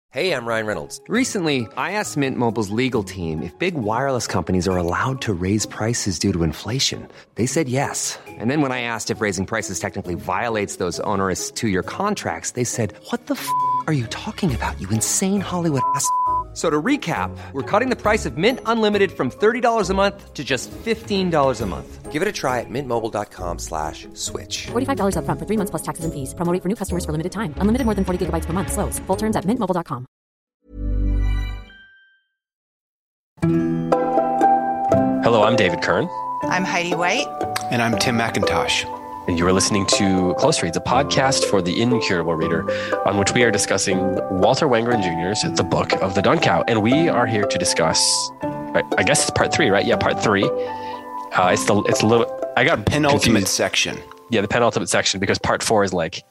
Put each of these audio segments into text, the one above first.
Hey, I'm Ryan Reynolds. Recently, I asked Mint Mobile's legal team if big wireless companies are allowed to raise prices due to inflation. They said yes. And then when I asked if raising prices technically violates those onerous two-year contracts, they said, "What the f*** are you talking about, you insane Hollywood ass?" So to recap, we're cutting the price of Mint Unlimited from $30 a month to just $15 a month. Give it a try at mintmobile.com/switch. $45 up front for 3 months plus taxes and fees. Promo rate for new customers for limited time. Unlimited more than 40 gigabytes per month. Slows full terms at mintmobile.com. Hello, I'm David Kern. I'm Heidi White. And I'm Tim McIntosh. And you are listening to Close Reads, a podcast for the incurable reader, on which we are discussing Walter Wangerin Jr.'s The Book of the Dun Cow. And we are here to discuss, I guess it's part 3, right? Yeah, part 3. It's a little, I got penultimate confused. Section. Yeah, the penultimate section, because part 4 is like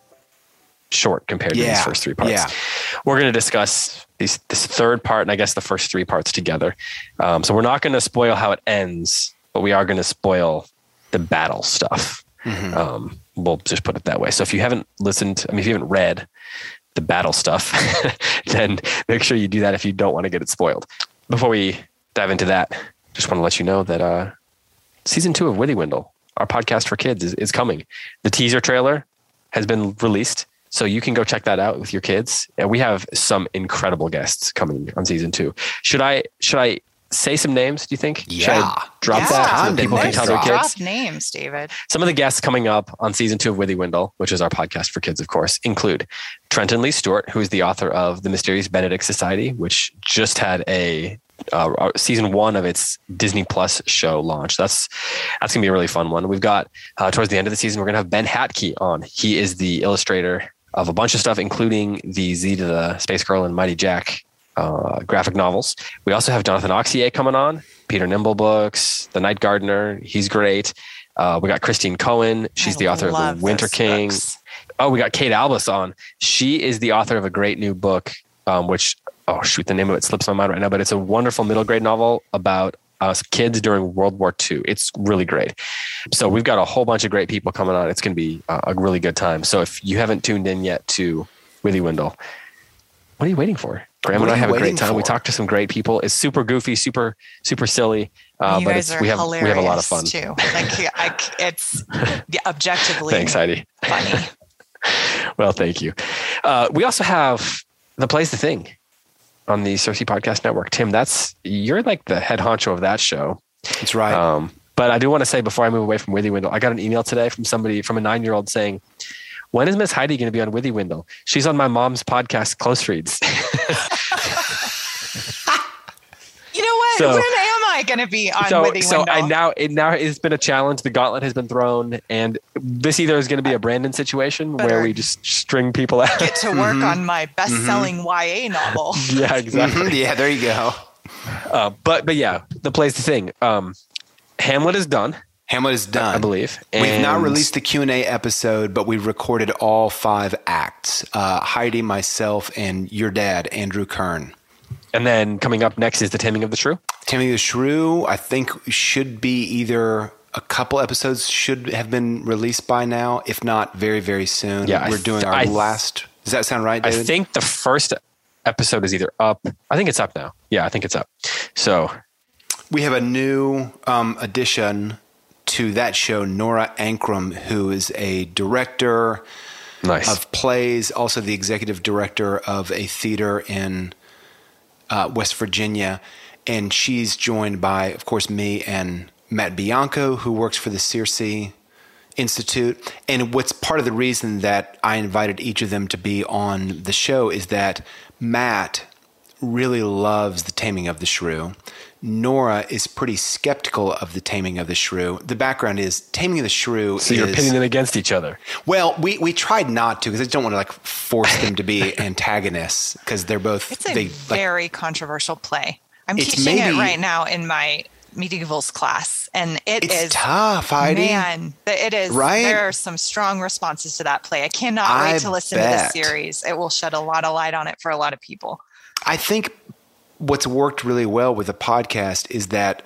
short compared to these first 3 parts. Yeah. We're going to discuss this third part and I guess the first 3 parts together. So we're not going to spoil how it ends, but we are going to spoil the battle stuff. Mm-hmm. We'll just put it that way. So if you haven't listened, if you haven't read the battle stuff, then make sure you do that if you don't want to get it spoiled. Before we dive into that, just want to let you know that season 2 of Withywindle, our podcast for kids, is coming. The teaser trailer has been released, so you can go check that out with your kids. And we have some incredible guests coming on season 2. Should I say some names, do you think? Yeah. Should I drop that so that people can tell their kids? Drop names, David. Some of the guests coming up on season 2 of Withywindle, which is our podcast for kids, of course, include Trenton Lee Stewart, who is the author of The Mysterious Benedict Society, which just had a season 1 of its Disney Plus show launch. That's going to be a really fun one. We've got, towards the end of the season, we're going to have Ben Hatke on. He is the illustrator of a bunch of stuff, including the Z to the Space Girl and Mighty Jack graphic novels. We also have Jonathan Auxier coming on, Peter Nimble books, The Night Gardener. He's great. We got Christine Cohen. She's the author of The Winter King. Oh, we got Kate Albus on. She is the author of a great new book, which, the name of it slips my mind right now, but it's a wonderful middle grade novel about kids during World War II. It's really great. So we've got a whole bunch of great people coming on. It's going to be a really good time. So if you haven't tuned in yet to Withywindle, what are you waiting for? Graham and I have a great time. We talk to some great people. It's super goofy, super silly. You but guys are we have a lot of fun too. It's objectively Thanks, Heidi. funny. Well, thank you. We also have The Play's the Thing on the Cersei Podcast Network. Tim, you're like the head honcho of that show. That's right. But I do want to say before I move away from Withywindle, I got an email today from a 9-year-old saying, "When is Miss Heidi going to be on Withywindle? She's on my mom's podcast, Close Reads." You know what? When am I going to be on Withywindle? So now it's been a challenge. The gauntlet has been thrown, and this either is going to be a Brandon situation where we just string people out. Get to work on my best-selling YA novel. Yeah, exactly. Yeah, there you go. But yeah, The Play's the Thing. Hamlet is done. Hamlet is done, I believe. We've not released the Q&A episode, but we've recorded all 5 acts. Heidi, myself, and your dad, Andrew Kern. And then coming up next is The Taming of the Shrew. Taming of the Shrew, I think, should be either a couple episodes should have been released by now, if not very, very soon. Yeah, we're doing our last. Does that sound right, David? I think the first episode is either up. I think it's up now. Yeah, I think it's up. So we have a new addition to that show, Nora Ankrum, who is a director of plays, also the executive director of a theater in West Virginia. And she's joined by, of course, me and Matt Bianco, who works for the Circe Institute. And what's part of the reason that I invited each of them to be on the show is that Matt really loves The Taming of the Shrew. Nora is pretty skeptical of The Taming of the Shrew. The background is Taming of the Shrew So you're pitting them against each other. Well, we tried not to because I don't want to force them to be antagonists because they're both... It's a very controversial play. I'm teaching it right now in my medievals class, and it's tough, Heidi. Man, it is. Right? There are some strong responses to that play. I cannot wait to listen to the series. It will shed a lot of light on it for a lot of people. I think what's worked really well with the podcast is that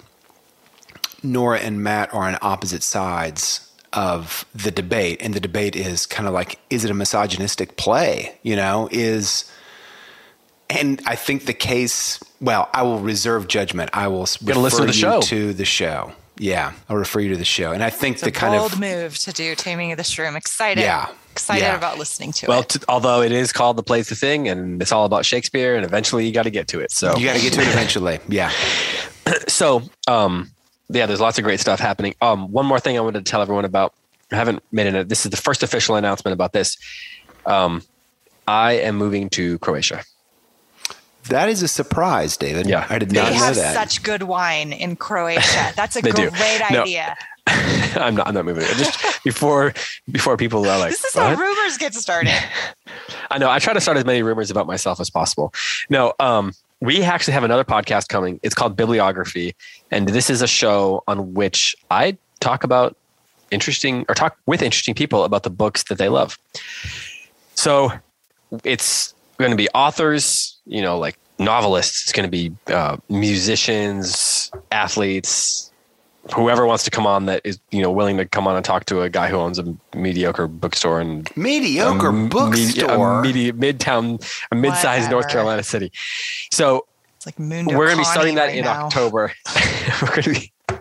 Nora and Matt are on opposite sides of the debate, and the debate is kind of like, is it a misogynistic play? You know, And I think the case, well, I will reserve judgment. I will refer you to the show. Yeah, I'll refer you to the show. And I think it's a bold move to do Taming of the Shrew. Excited about listening to it. Well, although it is called The Play's the Thing, and it's all about Shakespeare, and eventually you got to get to it. So you got to get to it eventually. Yeah. So, there's lots of great stuff happening. One more thing I wanted to tell everyone about. I haven't made it. This is the first official announcement about this. I am moving to Croatia. That is a surprise, David. Yeah. I did not know that. They have such good wine in Croatia. That's a great idea. I'm not moving. Just before people are like, this is how rumors get started. I know. I try to start as many rumors about myself as possible. No, we actually have another podcast coming. It's called Bibliography. And this is a show on which I talk with interesting people about the books that they love. So it's going to be authors, like novelists. It's going to be musicians, athletes, whoever wants to come on that is, willing to come on and talk to a guy who owns a mediocre bookstore and bookstore, mid-sized North Carolina city. So it's like we're going to be starting that in October. we're going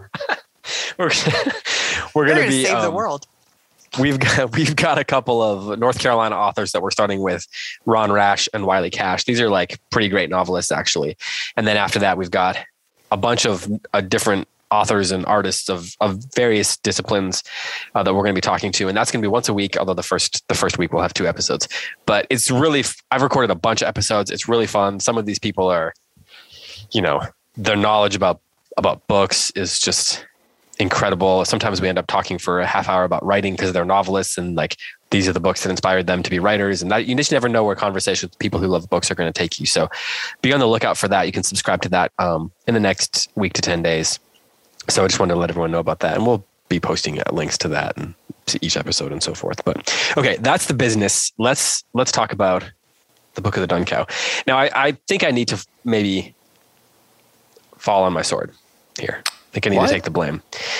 to be save the world. We've got a couple of North Carolina authors that we're starting with, Ron Rash and Wiley Cash. These are like pretty great novelists, actually. And then after that, we've got a bunch of different authors and artists of various disciplines that we're going to be talking to. And that's going to be once a week, although the first week we'll have 2 episodes. But it's really, I've recorded a bunch of episodes. It's really fun. Some of these people are, their knowledge about books is just incredible. Sometimes we end up talking for a half hour about writing because they're novelists and like these are the books that inspired them to be writers. And you just never know where conversations with people who love books are going to take you. So be on the lookout for that. You can subscribe to that in the next week to 10 days. So I just wanted to let everyone know about that. And we'll be posting links to that and to each episode and so forth. But okay, that's the business. Let's talk about the Book of the Dun Cow. Now, I think I need to maybe fall on my sword here. I think I need to take the blame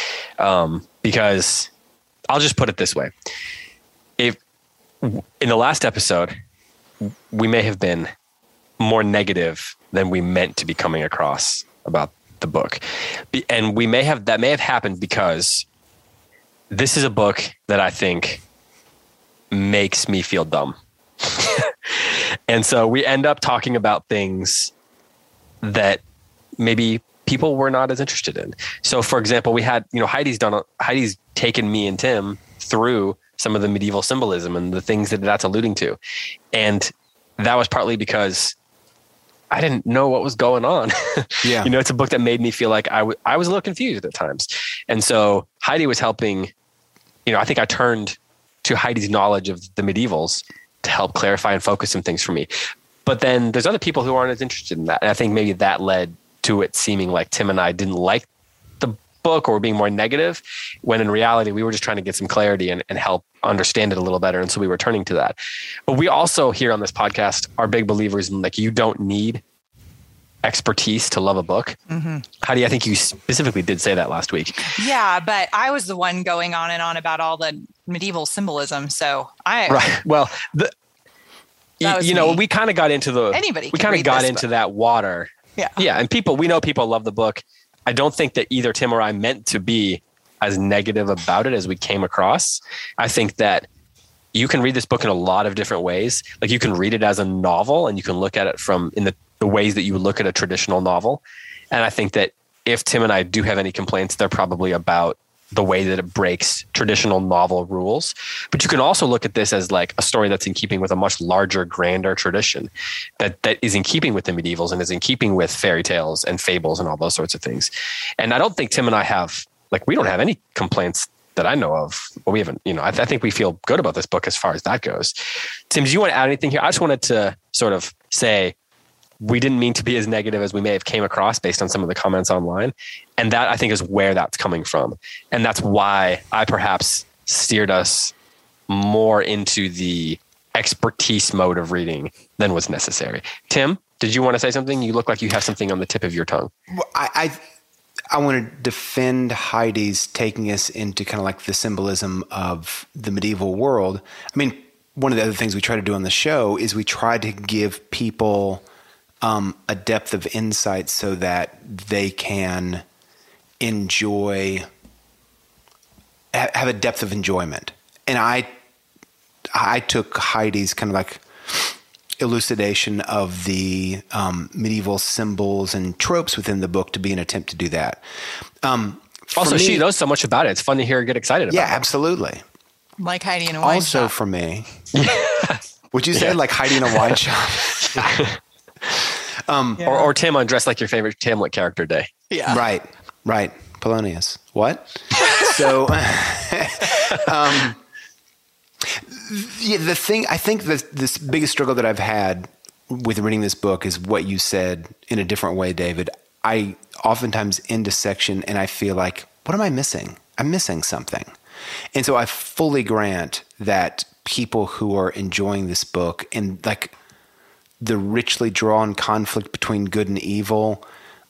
because I'll just put it this way. If in the last episode, we may have been more negative than we meant to be coming across about the book. And that may have happened because this is a book that I think makes me feel dumb. And so we end up talking about things that maybe people were not as interested in. So for example, we had, Heidi's taken me and Tim through some of the medieval symbolism and the things that's alluding to. And that was partly because I didn't know what was going on. Yeah. It's a book that made me feel like I was a little confused at times. And so Heidi was helping, I think I turned to Heidi's knowledge of the medievals to help clarify and focus some things for me. But then there's other people who aren't as interested in that. And I think maybe that led to it seeming like Tim and I didn't like the book or were being more negative, when in reality, we were just trying to get some clarity and help understand it a little better. And so we were turning to that. But we also here on this podcast are big believers in like, you don't need expertise to love a book. Mm-hmm. Heidi, I think you specifically did say that last week. Yeah, but I was the one going on and on about all the medieval symbolism. So right. Well, we kind of got into that water. Yeah. Yeah. And we know people love the book. I don't think that either Tim or I meant to be as negative about it as we came across. I think that you can read this book in a lot of different ways. Like you can read it as a novel and you can look at it in the ways that you would look at a traditional novel. And I think that if Tim and I do have any complaints, they're probably about the way that it breaks traditional novel rules. But you can also look at this as like a story that's in keeping with a much larger, grander tradition that is in keeping with the medievals and is in keeping with fairy tales and fables and all those sorts of things. And I don't think Tim and I we don't have any complaints that I know of. Well, we haven't, I think we feel good about this book as far as that goes. Tim, do you want to add anything here? I just wanted to sort of say, we didn't mean to be as negative as we may have came across based on some of the comments online. And that I think is where that's coming from. And that's why I perhaps steered us more into the expertise mode of reading than was necessary. Tim, did you want to say something? You look like you have something on the tip of your tongue. Well, I want to defend Heidi's taking us into kind of like the symbolism of the medieval world. I mean, one of the other things we try to do on the show is we try to give people a depth of insight so that they can have a depth of enjoyment. And I took Heidi's kind of like elucidation of the medieval symbols and tropes within the book to be an attempt to do that. Also, she knows so much about it. It's fun to hear her get excited about it. Yeah, absolutely. Like Heidi in a wine shop. Also for me, would you say like Heidi in a wine shop? Or Tim on Dress Like Your Favorite Hamlet Character Day. Yeah. Right. Polonius. What? So, the thing, I think this biggest struggle that I've had with reading this book is what you said in a different way, David. I oftentimes end a section and I feel like, what am I missing? I'm missing something. And so I fully grant that people who are enjoying this book and like the richly drawn conflict between good and evil,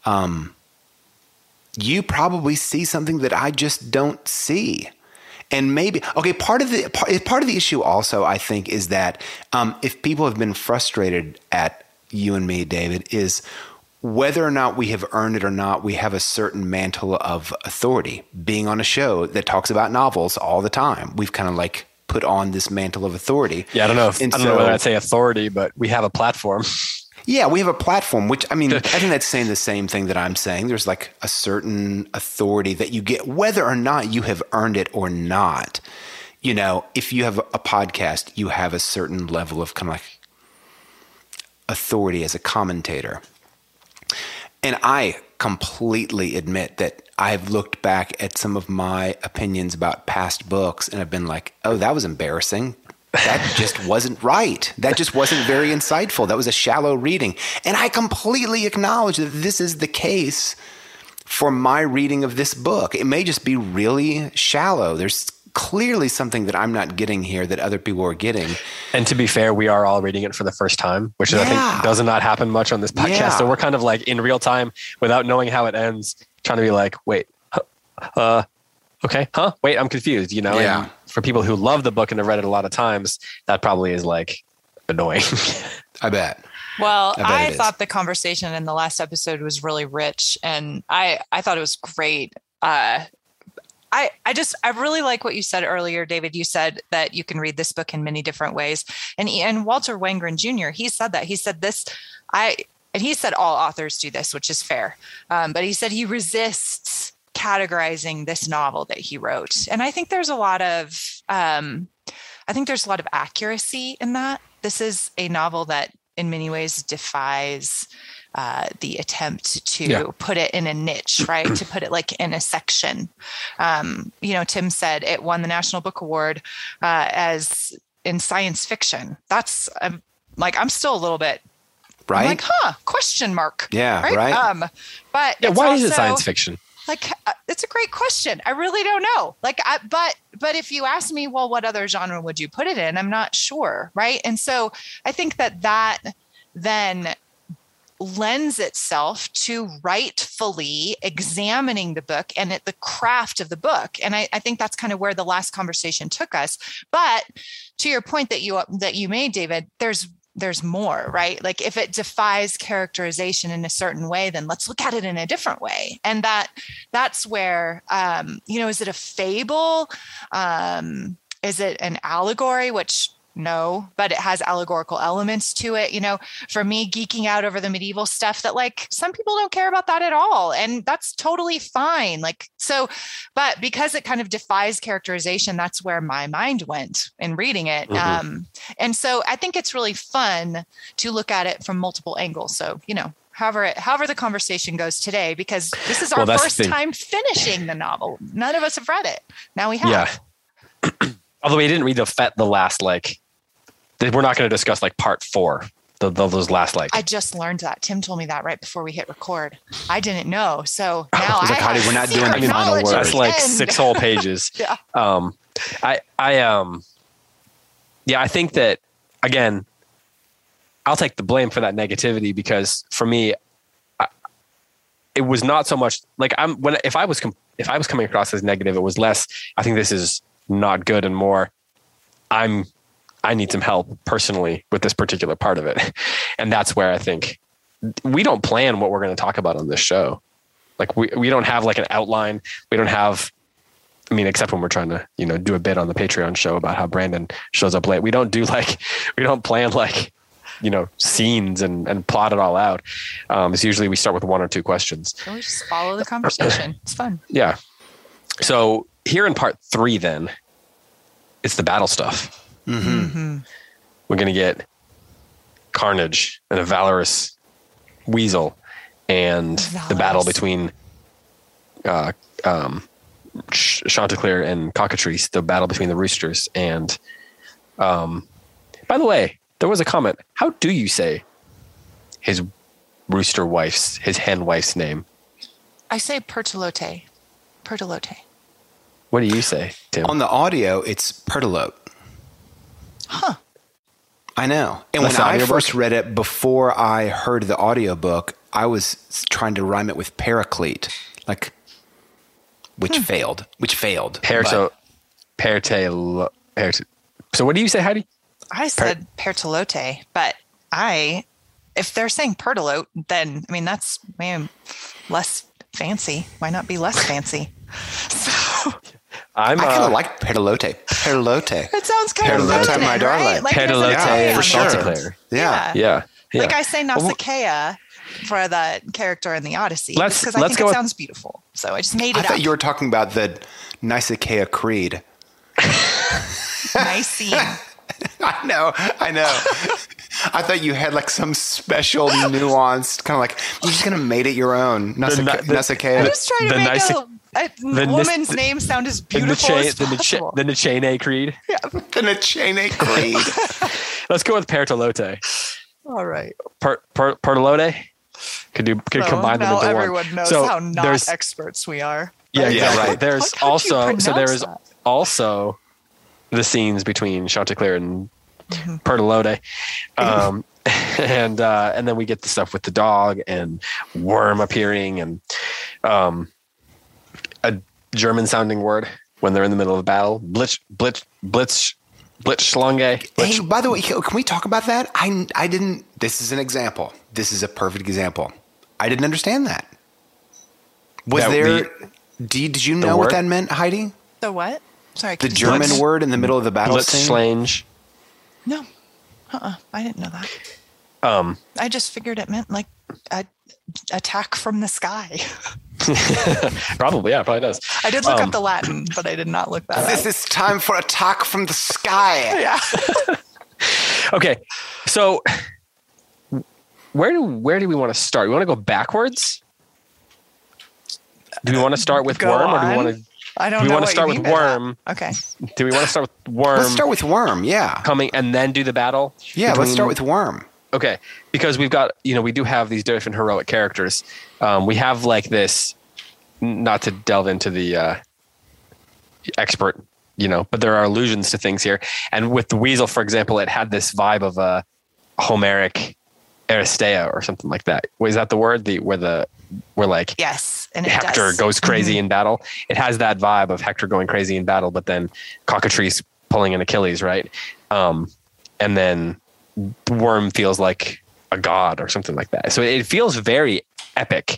you probably see something that I just don't see. And maybe, part of the issue also, I think, is that if people have been frustrated at you and me, David, is whether or not we have earned it or not, we have a certain mantle of authority. Being on a show that talks about novels all the time, we've kind of like put on this mantle of authority. Yeah, I don't know whether I'd say authority, but we have a platform. Yeah, we have a platform, which, I mean, I think that's saying the same thing that I'm saying. There's like a certain authority that you get, whether or not you have earned it or not. You know, if you have a podcast, you have a certain level of kind of like authority as a commentator. And I completely admit that I've looked back at some of my opinions about past books and I've been like, oh, that was embarrassing. That just wasn't right. That just wasn't very insightful. That was a shallow reading. And I completely acknowledge that this is the case for my reading of this book. It may just be really shallow. There's clearly something that I'm not getting here that other people are getting. And to be fair, we are all reading it for the first time, which I think does not happen much on this podcast. Yeah. So we're kind of like in real time without knowing how it ends, trying to be like, wait, okay, wait, I'm confused, you know? Yeah. And for people who love the book and have read it a lot of times, that probably is like annoying. I bet. Well, I thought the conversation in the last episode was really rich and I thought it was great. I really like what you said earlier, David. You said that you can read this book in many different ways. And Walter Wangerin Jr., he said that. He said this, and he said all authors do this, which is fair. But he said he resists categorizing this novel that he wrote. And I think there's a lot of, accuracy in that. This is a novel that in many ways defies the attempt to put it in a niche, right? To put it like in a section. Tim said it won the National Book Award as in science fiction. That's I'm still a little bit right. I'm like, question mark. Yeah, right. But why is it science fiction? Like, it's a great question. I really don't know. But if you ask me, well, what other genre would you put it in? I'm not sure, right? And so I think that then lends itself to rightfully examining the book and the craft of the book. And I think that's kind of where the last conversation took us. But to your point that you made, David, there's more, right? Like if it defies characterization in a certain way, then let's look at it in a different way. And that's where, is it a fable? Is it an allegory? Which no, but it has allegorical elements to it. For me, geeking out over the medieval stuff that like some people don't care about that at all. And that's totally fine. But because it kind of defies characterization, that's where my mind went in reading it. Mm-hmm. And so I think it's really fun to look at it from multiple angles. So, however the conversation goes today, because this is our first time finishing the novel. None of us have read it. Now we have. Yeah. Although we didn't read the last, we're not going to discuss part 4, those last I just learned that. Tim told me that right before we hit record. I didn't know. So now we're not doing the final word. That's 6 whole pages. Yeah. I think that, again, I'll take the blame for that negativity because for me, it was not so much if I was coming across as negative, it was less, I think this is not good, and more, I need some help personally with this particular part of it. And that's where I think we don't plan what we're going to talk about on this show. Like we don't have like an outline. We don't have, I mean, except when we're trying to, do a bit on the Patreon show about how Brandon shows up late. We don't plan like, scenes and plot it all out. It's usually we start with one or two questions. So we just follow the conversation. It's fun. Yeah. So here in part 3, then it's the battle stuff. Mm-hmm. We're going to get Carnage and a valorous Weasel and the battle between Chanticleer and Cockatrice, the battle between the roosters. And by the way, there was a comment. How do you say his hen wife's name? I say Pertolote. Pertolote. What do you say, Tim? On the audio, it's Pertolote. Huh. I know. And when I first read it, before I heard the audiobook, I was trying to rhyme it with Paraclete, which failed. So what do you say, Heidi? I said Pertolote, but if they're saying Pertolote, then, I mean, that's less fancy. Why not be less fancy? So I kind of like Pertolote. Pertolote. It sounds kind of Pertolote, my darling. right? Like Pertolote for sure. Chanticleer. Yeah. Like I say Nausicaa for the character in the Odyssey. Because I think it sounds beautiful. So I just made it up. I thought you were talking about the Nausicaa Creed. Nicene. I know. I thought you had like some special nuanced, kind of like, you're just going to make it your own. Nausicaa. I'm just trying to make a woman's name sound as beautiful as possible. The Nichene Creed. Yeah. The Nichene Creed. Let's go with Pertolote. All right. Pertolote could combine them into one. Everyone knows how not experts we are. Yeah, exactly. Right. There's also the scenes between Chanticleer and Pertolote. And then we get the stuff with the dog and Worm appearing and a German sounding word when they're in the middle of the battle. Blitzschlange. Hey, by the way, can we talk about that? I didn't, this is an example. This is a perfect example. I didn't understand that. Did you know what that meant, Heidi? The what? Sorry. The German word in the middle of the battle scene? Blitzschlange. No. I didn't know that. I just figured it meant like attack from the sky. Probably does. I did look up the Latin, but I did not look that up. This is time for attack from the sky. Yeah. Okay, so where do we want to start? We want to go backwards? Do we want to start with Worm, or do we want to? I don't know. Do we want to start with Worm? Okay. Do we want to start with Worm? Let's start with Worm. Yeah. Coming and then do the battle. Yeah. Let's start with Worm. Okay, because we've got, we do have these different heroic characters. We have like this, not to delve into the expert, but there are allusions to things here. And with the Weasel, for example, it had this vibe of a Homeric Aristeia or something like that. Was that the word? Where like yes, and Hector goes crazy in battle. It has that vibe of Hector going crazy in battle, but then Cockatrice pulling an Achilles, right? And then Worm feels like a god or something like that. So it feels very epic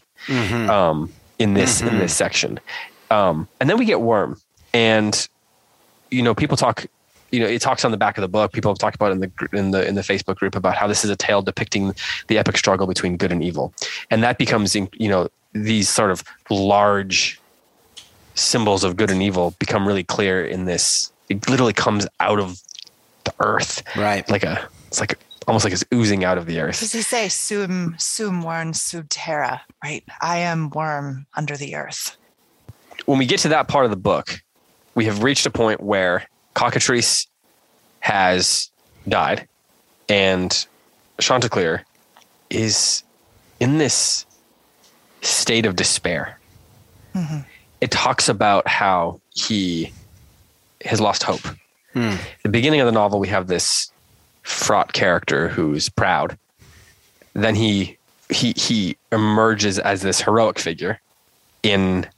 in this section. And then we get Worm, and people talk. It talks on the back of the book. People have talked about it in the Facebook group about how this is a tale depicting the epic struggle between good and evil, and that becomes these sort of large symbols of good and evil become really clear in this. It literally comes out of the earth, right? It's like almost like it's oozing out of the earth. Does he say sum worm sub terra? Right, I am worm under the earth. When we get to that part of the book, we have reached a point where Cockatrice has died, and Chanticleer is in this state of despair. Mm-hmm. It talks about how he has lost hope. At the beginning of the novel, we have this fraught character who's proud. Then he emerges as this heroic figure in,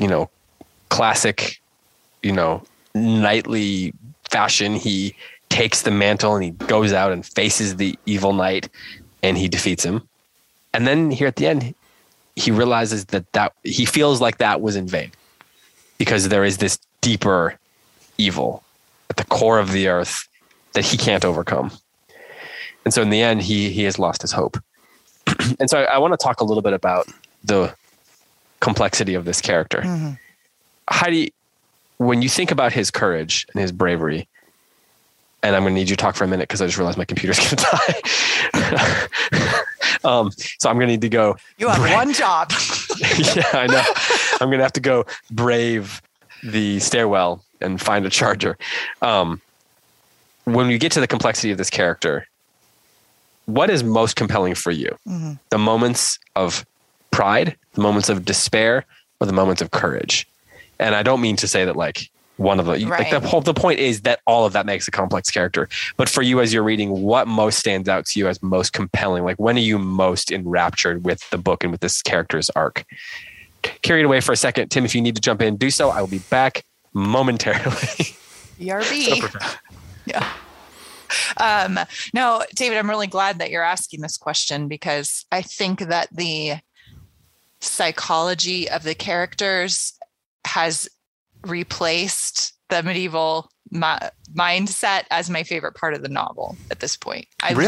classic, knightly fashion. He takes the mantle and he goes out and faces the evil knight, and he defeats him. And then here at the end, he realizes that he feels like that was in vain, because there is this deeper evil at the core of the earth that he can't overcome. And so in the end, he has lost his hope. And so I want to talk a little bit about the complexity of this character. Mm-hmm. Heidi, when you think about his courage and his bravery, and I'm going to need you to talk for a minute because I just realized my computer's going to die. So I'm going to need to go. You have one job. Yeah, I know. I'm going to have to go brave the stairwell and find a charger. When we get to the complexity of this character, what is most compelling for you? Mm-hmm. The moments of pride, the moments of despair, or the moments of courage? And I don't mean to say that like one of the, right. Like the point is that all of that makes a complex character. But for you, as you're reading, what most stands out to you as most compelling? Like, when are you most enraptured with the book and with this character's arc? Carry it away for a second. Tim, if you need to jump in, do so. I will be back momentarily. BRB. Yeah. No, David, I'm really glad that you're asking this question, because I think that the psychology of the characters has replaced the medieval mindset as my favorite part of the novel at this point.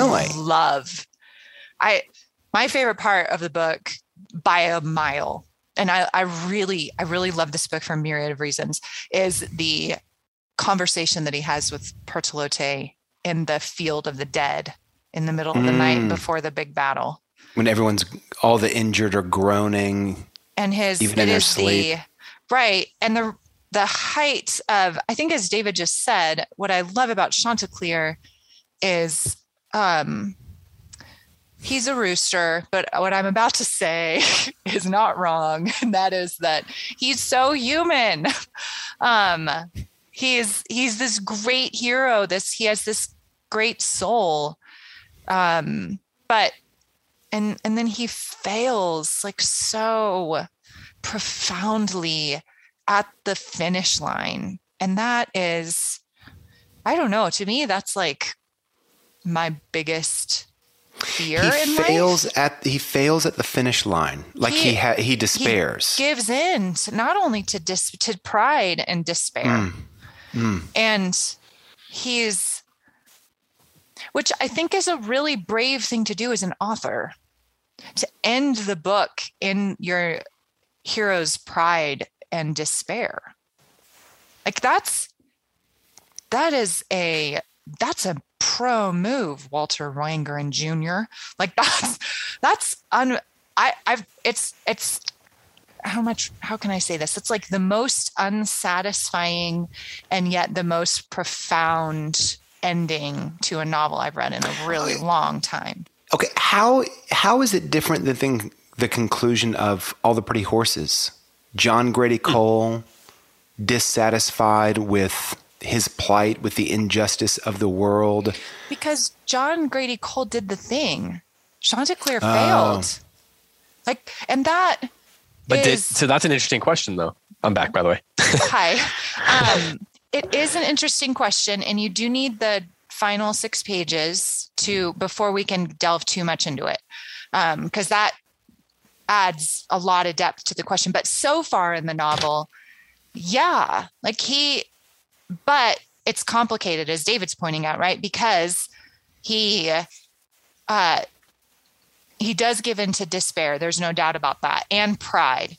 My favorite part of the book by a mile, and I really love this book for a myriad of reasons, is the conversation that he has with Bertolotte in the field of the dead in the middle of the night before the big battle. When all the injured are groaning, and even in their sleep. Right. And the height of, I think, as David just said, what I love about Chanticleer is he's a rooster, but what I'm about to say is not wrong. And that is that he's so human. He's this great hero. He has this great soul. But then he fails like so profoundly at the finish line. And that is, I don't know, to me, that's like my biggest fear in life. He fails at the finish line. Like he despairs. He gives in not only to pride and despair. And which I think is a really brave thing to do as an author, to end the book in your hero's pride and despair. Like that's a pro move, Walter Roentgen Jr. Like it's how can I say this? It's like the most unsatisfying and yet the most profound ending to a novel I've read in a really long time. Okay, how is it different than the conclusion of All the Pretty Horses? John Grady Cole, dissatisfied with his plight, with the injustice of the world. Because John Grady Cole did the thing. Chanticleer failed. So that's an interesting question, though. I'm back, by the way. Hi. It is an interesting question, and you do need the final 6 pages before we can delve too much into it, because that adds a lot of depth to the question. But so far in the novel, yeah, but it's complicated, as David's pointing out, right? Because he does give in to despair. There's no doubt about that, and pride.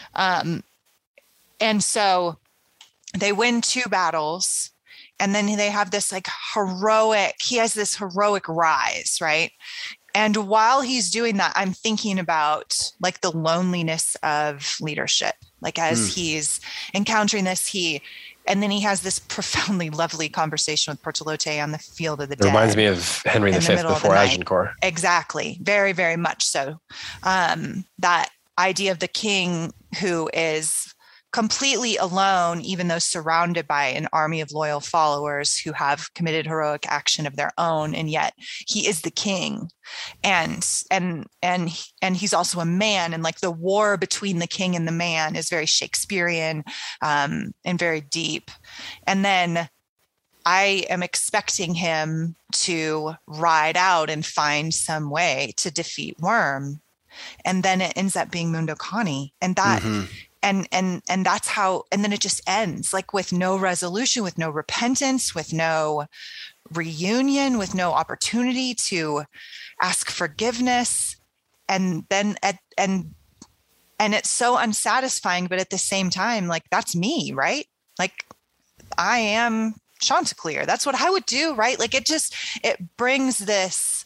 And so they win 2 battles, and then they have this he has this heroic rise, right? And while he's doing that, I'm thinking about the loneliness of leadership. As he's encountering this, and then he has this profoundly lovely conversation with Bertolotte on the field of the dead. It reminds me of Henry V before Agincourt. Exactly. Very, very much so. That idea of the king who is completely alone, even though surrounded by an army of loyal followers who have committed heroic action of their own, and yet he is the king, and he's also a man, and the war between the king and the man is very Shakespearean and very deep. And then I am expecting him to ride out and find some way to defeat Worm, and then it ends up being Mundo Kani, and that and that's how, and then it just ends like with no resolution, with no repentance, with no reunion, with no opportunity to ask forgiveness. And then and it's so unsatisfying, but at the same time, like, that's me, right? Like, I am Chanticleer. That's what I would do, right? Like, it brings this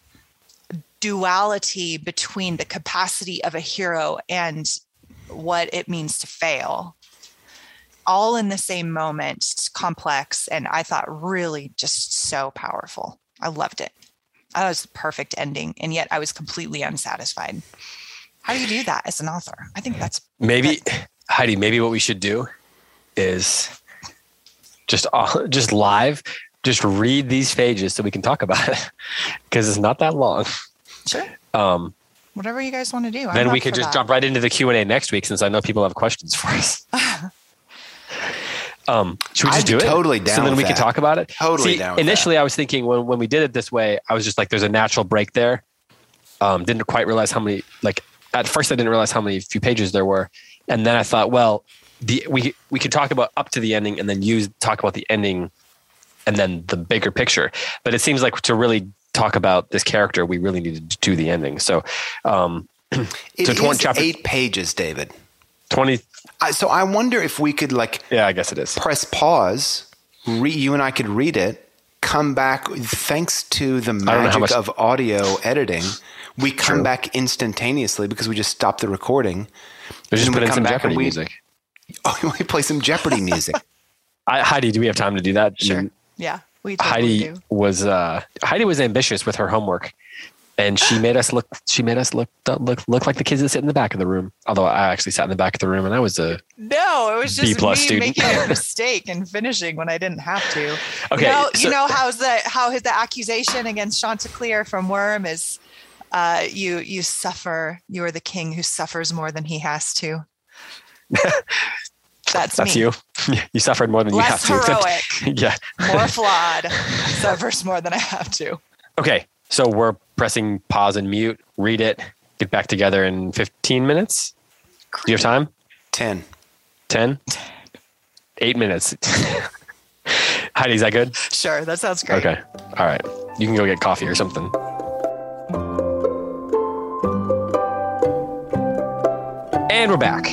duality between the capacity of a hero and what it means to fail, all in the same moment. It's complex, and I thought really just so powerful. I loved it. That was the perfect ending, and yet I was completely unsatisfied. How do you do that as an author? I think that's Heidi, maybe what we should do is just live, just read these pages so we can talk about it, because it's not that long. Sure. Whatever you guys want to do. Then we could just jump right into the Q&A next week, since I know people have questions for us. Should we just do it? Totally down. So then we can talk about it. Totally down. Initially, I was thinking when we did it this way, I was just like, there's a natural break there. Didn't quite realize how many, like, at first I didn't realize how many few pages there were. And then I thought, well, we could talk about up to the ending and then talk about the ending and then the bigger picture. But it seems like to really talk about this character, we really needed to do the ending. So, it is 8 pages, David. 20. So I wonder if we could, like, yeah, I guess it is. Press pause. You and I could read it. Come back. Thanks to the magic of audio editing, we come back instantaneously because we just stopped the recording. We just put in some Jeopardy music. Oh, we play some Jeopardy music. Heidi, do we have time to do that? Sure. I mean, yeah. Heidi was ambitious with her homework, and she made us look like the kids that sit in the back of the room. Although I actually sat in the back of the room, and I was it was just me student. making a mistake and finishing when I didn't have to. Okay, you know how the accusation against Chanticleer from Worm is, you suffer. You are the king who suffers more than he has to. That's me. You. You suffered more than Less you have to. Heroic. Yeah. More flawed. Suffers more than I have to. Okay. So we're pressing pause and mute, read it, get back together in 15 minutes. Do you have time? 10. 10? 8 minutes. Heidi, is that good? Sure. That sounds great. Okay. All right. You can go get coffee or something. And we're back.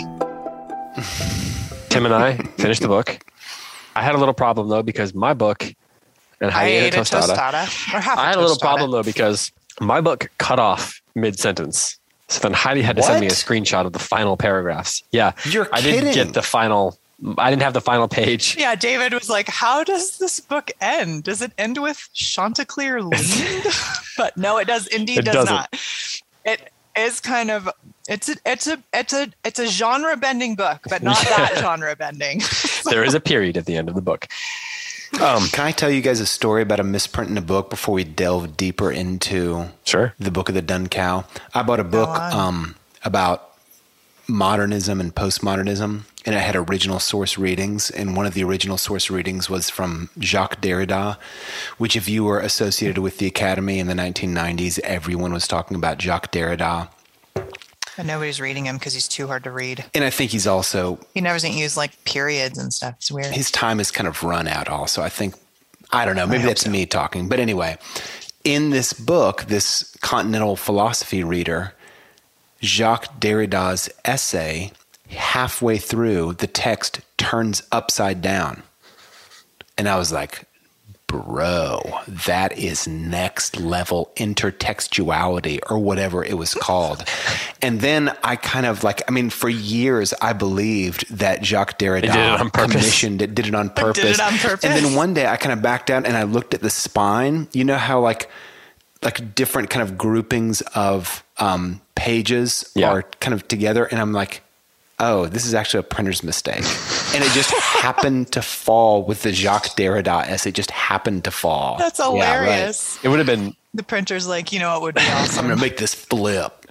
Tim and I finished the book. I had a little problem though, because my book, and Heidi ate a tostada. I had a little problem though, because my book cut off mid-sentence. So then Heidi had to send me a screenshot of the final paragraphs. Yeah. I didn't get the final. I didn't have the final page. Yeah. David was like, how does this book end? Does it end with Chanticleer leaned? But no, it does. Indeed, does not. It is kind of, it's a genre bending book, but not that genre bending. There is a period at the end of the book. Can I tell you guys a story about a misprint in a book before we delve deeper into the Book of the Dun Cow? I bought a book about modernism and postmodernism, and it had original source readings, and one of the original source readings was from Jacques Derrida, which, if you were associated with the Academy in the 1990s, everyone was talking about Jacques Derrida. But nobody's reading him because he's too hard to read. And I think he never doesn't use like periods and stuff. It's weird. His time is kind of run out also. I don't know, maybe that's me talking. But anyway, in this book, this continental philosophy reader, Jacques Derrida's essay, halfway through, the text turns upside down. And I was like, bro, that is next level intertextuality, or whatever it was called. And then I kind of for years I believed that Jacques Derrida did it on purpose. And then one day I kind of backed out and I looked at the spine. You know how like different kind of groupings of pages are kind of together, and I'm like, oh, this is actually a printer's mistake. And it just happened to fall with the Jacques Derrida essay. It just happened to fall. That's hilarious. Yeah, right. It would have been. The printer's like, you know, it would be awesome. I'm going to make this flip.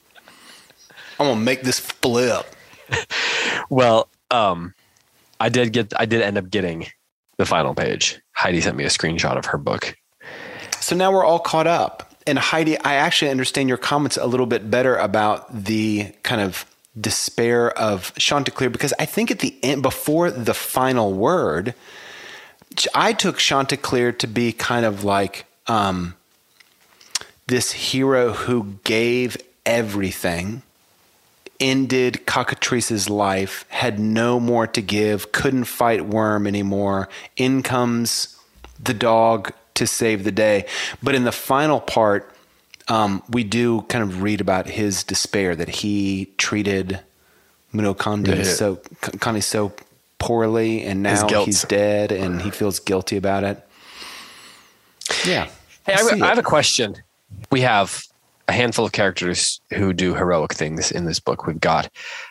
Well, I did end up getting the final page. Heidi sent me a screenshot of her book. So now we're all caught up. And Heidi, I actually understand your comments a little bit better about the kind of despair of Chanticleer, because I think at the end, before the final word, I took Chanticleer to be kind of like this hero who gave everything, ended Cockatrice's life, had no more to give, couldn't fight Worm anymore. In comes the dog to save the day. But in the final part, we do kind of read about his despair, that he treated Mudokani so poorly, and now he's dead and he feels guilty about it. Yeah. Hey, I have a question. We have a handful of characters who do heroic things in this book. We've got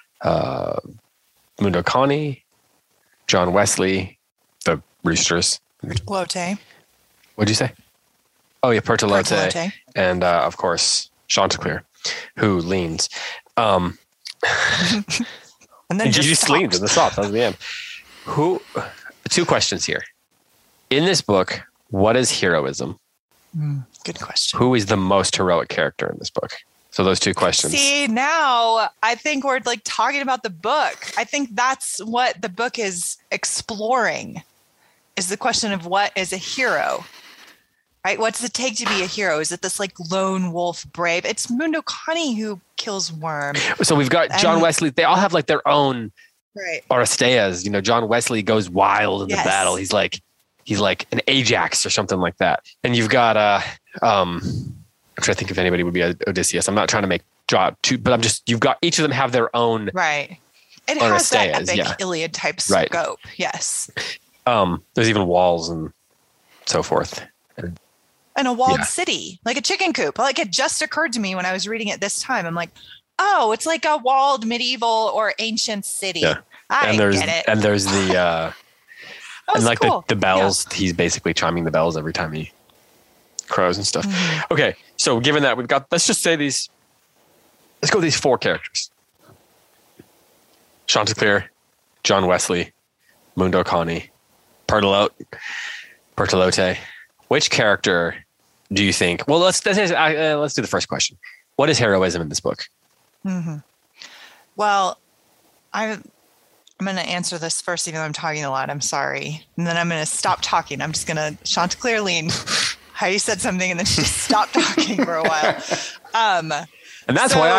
Mudokani, John Wesley, the Roosters. Lotte. What'd you say? Oh, yeah, Pertolote. And, of course, Chanticleer, who leans. And then just leans in the stops. That was the end. Two questions here. In this book, what is heroism? Good question. Who is the most heroic character in this book? So those two questions. See, now I think we're like talking about the book. I think that's what the book is exploring, is the question of what is a hero, right? What's it take to be a hero? Is it this like lone wolf brave? It's Mudokani who kills Worm. So we've got John Wesley. They all have like their own Aristeas. You know, John Wesley goes wild in the battle. He's like an Ajax or something like that. And you've got I'm trying to think if anybody would be Odysseus. I'm not trying to draw two, but you've got each of them have their own It has that epic Iliad type scope. Yes. There's even walls and so forth. And a walled city, like a chicken coop. Like it just occurred to me when I was reading it this time. I'm like, oh, it's like a walled medieval or ancient city. Yeah. I get it. And there's the and like cool. the bells, he's basically chiming the bells every time he crows and stuff. Mm-hmm. Okay, so given that we've got, let's go with these four characters. Chanticleer, John Wesley, Mudokani, Pertolote. Which character do you think? Well, let's do the first question. What is heroism in this book? Mm-hmm. Well, I'm going to answer this first, even though I'm talking a lot. I'm sorry. And then I'm going to stop talking. I'm just going to Chanticleer lean. Heidi said something and then she just stopped talking for a while. And that's why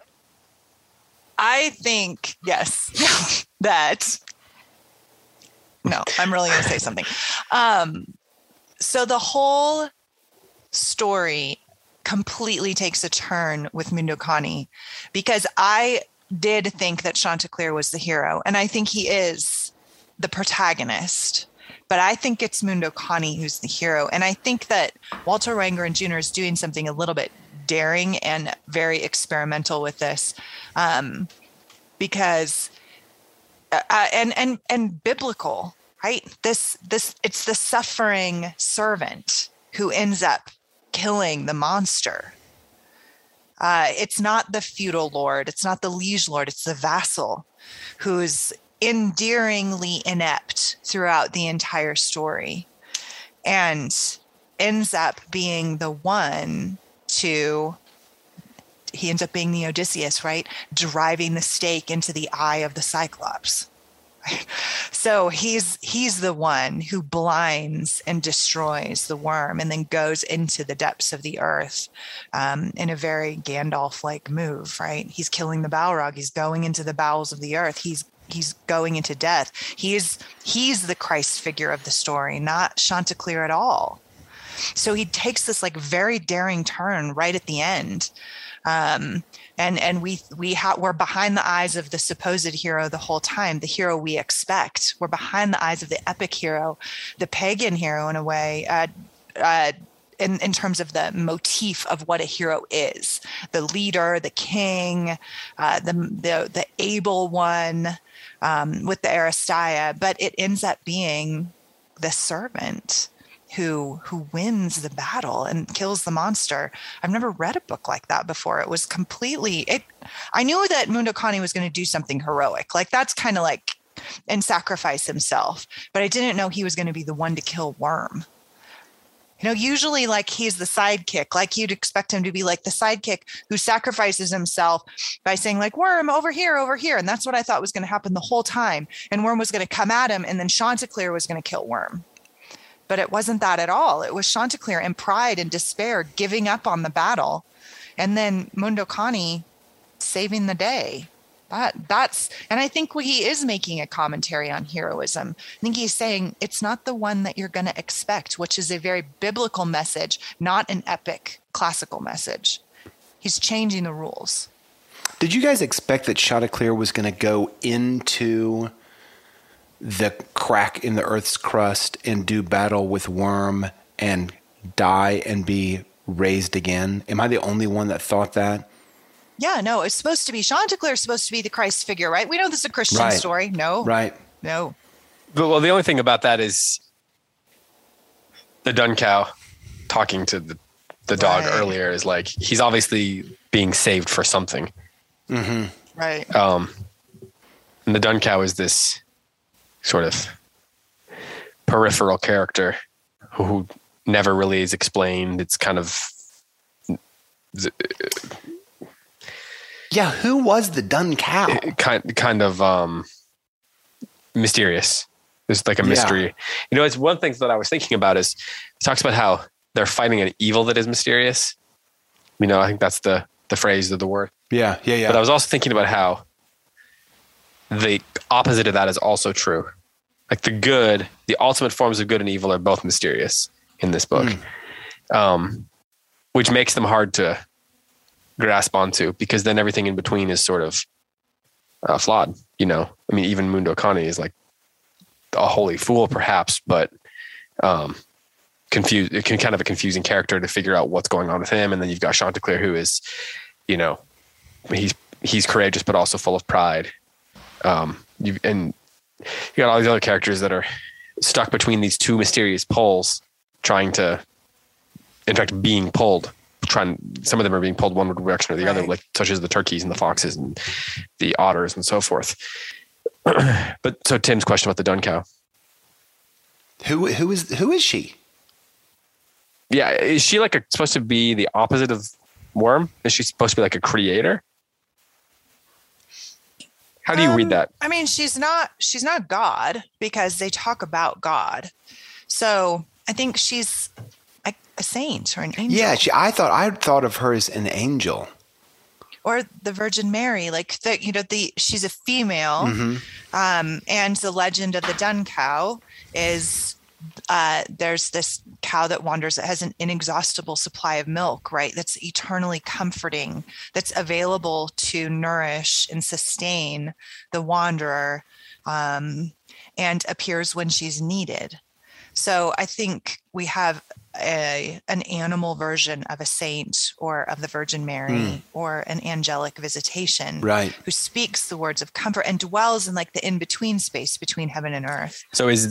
I think, yes, that, no, I'm really going to say something. So the whole story completely takes a turn with Mudokani, because I did think that Chanticleer was the hero, and I think he is the protagonist, but I think it's Mudokani who's the hero. And I think that Walter Wangerin Jr. is doing something a little bit daring and very experimental with this, because and biblical, right? This it's the suffering servant who ends up killing the monster. It's not the feudal lord. It's not the liege lord. It's the vassal who's endearingly inept throughout the entire story and ends up being the one he ends up being the Odysseus, right? Driving the stake into the eye of the Cyclops. So he's the one who blinds and destroys the worm and then goes into the depths of the earth in a very Gandalf-like move, right? He's killing the Balrog. He's going into the bowels of the earth. He's going into death. He's the Christ figure of the story, not Chanticleer at all. So he takes this like very daring turn right at the end. And we're behind the eyes of the supposed hero the whole time, the hero we expect. We're behind the eyes of the epic hero, the pagan hero in a way, in terms of the motif of what a hero is: the leader, the king, the able one with the Aristeia. But it ends up being the servant who wins the battle and kills the monster. I've never read a book like that before. It was I knew that Mudokani was going to do something heroic. Like that's kind of like, and sacrifice himself. But I didn't know he was going to be the one to kill Worm. Usually like he's the sidekick, like you'd expect him to be like the sidekick who sacrifices himself by saying like, Worm, over here, over here. And that's what I thought was going to happen the whole time. And Worm was going to come at him, and then Chanticleer was going to kill Worm. But it wasn't that at all. It was Chanticleer in pride and despair giving up on the battle. And then Mundokani saving the day. That's, and I think he is making a commentary on heroism. I think he's saying it's not the one that you're going to expect, which is a very biblical message, not an epic classical message. He's changing the rules. Did you guys expect that Chanticleer was going to go into the crack in the Earth's crust and do battle with Worm and die and be raised again? Am I the only one that thought that? Yeah, no, it's supposed to be, Chanticleer is supposed to be the Christ figure, right? We know this is a Christian story. No. Right. No. But, well, the only thing about that is the Dun Cow talking to the dog earlier is like, he's obviously being saved for something. Mm-hmm. Right. And the Dun Cow is this sort of peripheral character who never really is explained. It's kind of... Yeah, who was the Dun Cow? Kind of mysterious. There's like a mystery. It's one thing that I was thinking about is it talks about how they're fighting an evil that is mysterious. I think that's the phrase or the word. Yeah. But I was also thinking about how the opposite of that is also true. Like the ultimate forms of good and evil are both mysterious in this book, which makes them hard to grasp onto, because then everything in between is sort of flawed. Even Mundokani is like a holy fool, perhaps, but kind of a confusing character to figure out what's going on with him. And then you've got Chanticleer, who is, he's courageous but also full of pride. You got all these other characters that are stuck between these two mysterious poles, trying to, in fact, being pulled. Some of them are being pulled one direction or the other, like such as the turkeys and the foxes and the otters and so forth. But so Tim's question about the Dun Cow. Who is she? Yeah, is she like supposed to be the opposite of Worm? Is she supposed to be like a creator? How do you read that? She's not God, because they talk about God. So I think she's a saint or an angel. Yeah, I thought of her as an angel, or the Virgin Mary. Like she's a female, and the legend of the Dun Cow is there's this cow that wanders that has an inexhaustible supply of milk, right? That's eternally comforting, that's available to nourish and sustain the wanderer, and appears when she's needed. So I think we have an animal version of a saint or of the Virgin Mary or an angelic visitation, right, who speaks the words of comfort and dwells in like the in-between space between heaven and earth. So is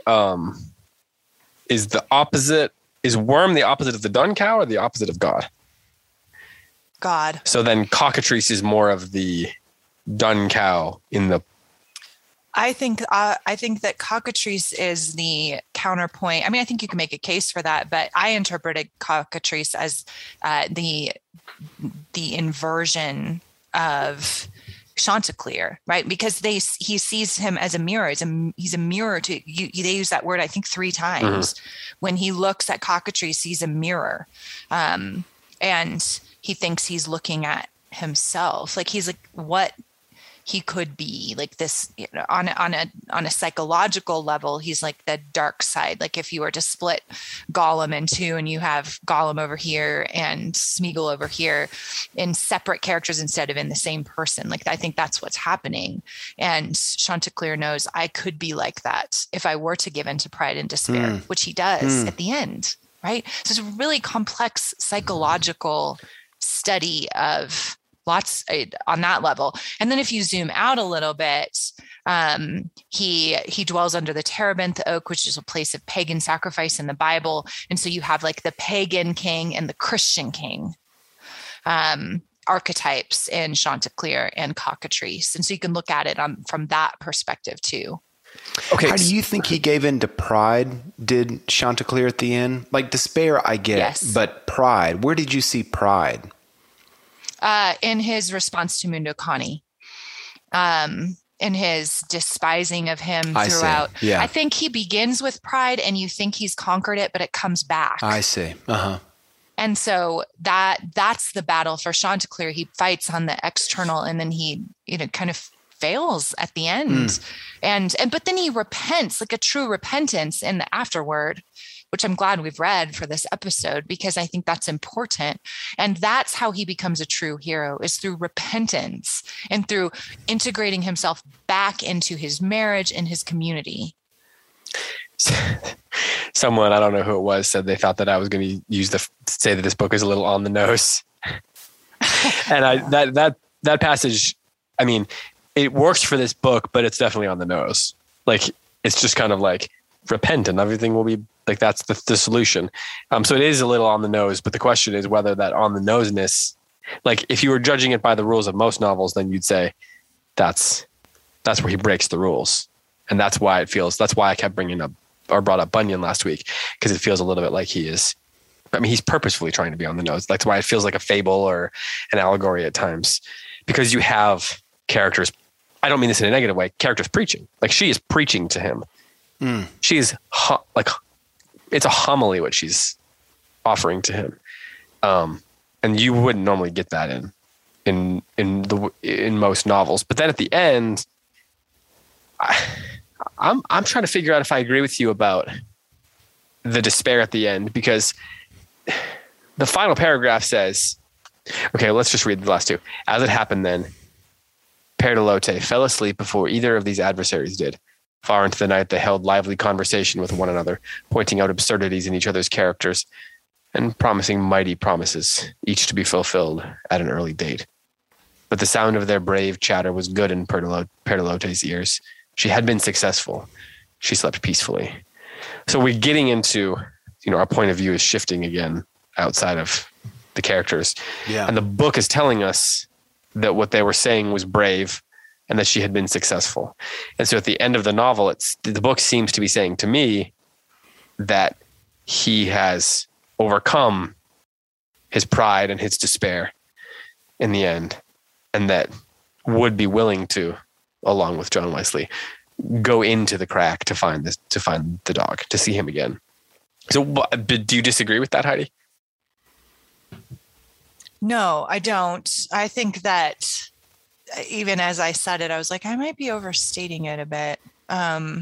Worm the opposite of the Dun Cow or the opposite of God? God. So then Cockatrice is more of the Dun Cow in the... I think that Cockatrice is the counterpoint. I think you can make a case for that, but I interpreted Cockatrice as the inversion of Chanticleer, right? Because he sees him as a mirror. He's a mirror to you. They use that word, I think, 3 times. When he looks at Cockatrice, he's a mirror, and he thinks he's looking at himself. Like he's like what he could be, like this, on a psychological level, he's like the dark side. Like if you were to split Gollum in 2 and you have Gollum over here and Smeagol over here in separate characters instead of in the same person. Like I think that's what's happening. And Chanticleer knows I could be like that if I were to give in to pride and despair, which he does at the end, right? So it's a really complex psychological study of lots on that level. And then if you zoom out a little bit, he dwells under the terebinth oak, which is a place of pagan sacrifice in the Bible. And so you have like the pagan king and the Christian king archetypes in Chanticleer and Cockatrice. And so you can look at it from that perspective too. Okay. How do you think he gave in to pride? Did Chanticleer at the end? Like despair, I get, Yes. but pride. Where did you see pride? In his response to Mundo Connie, in his despising of him throughout. Yeah. I think he begins with pride, and you think he's conquered it, but it comes back. I see. Uh-huh. And so that's the battle for Chanticleer. He fights on the external, and then he, kind of fails at the end. But then he repents, like a true repentance in the afterword, which I'm glad we've read for this episode, because I think that's important. And that's how he becomes a true hero, is through repentance and through integrating himself back into his marriage and his community. Someone, I don't know who it was, said they thought that I was going to say that this book is a little on the nose. And that passage, I mean, it works for this book, but it's definitely on the nose. Like, it's just kind of like, repent and everything will be like, that's the solution. So it is a little on the nose, but the question is whether that on the noseness, like if you were judging it by the rules of most novels, then you'd say that's where he breaks the rules. And that's why I kept brought up Bunyan last week, because it feels a little bit like he's purposefully trying to be on the nose. That's why it feels like a fable or an allegory at times, because you have characters. I don't mean this in a negative way. Characters preaching, like she is preaching to him. She is it's a homily what she's offering to him, and you wouldn't normally get that in most novels. But then at the end, I'm trying to figure out if I agree with you about the despair at the end, because the final paragraph says, okay, let's just read the last two. As it happened then, Père de Lothaire fell asleep before either of these adversaries did. Far into the night, they held lively conversation with one another, pointing out absurdities in each other's characters and promising mighty promises, each to be fulfilled at an early date. But the sound of their brave chatter was good in Père de Lothaire's ears. She had been successful. She slept peacefully. So we're getting into, our point of view is shifting again outside of the characters. Yeah. And the book is telling us that what they were saying was brave and that she had been successful. And so at the end of the novel, the book seems to be saying to me that he has overcome his pride and his despair in the end, and that would be willing to, along with John Wesley, go into the crack to find the dog, to see him again. So do you disagree with that, Heidi? No, I don't. I think that even as I said it, I was like, I might be overstating it a bit. I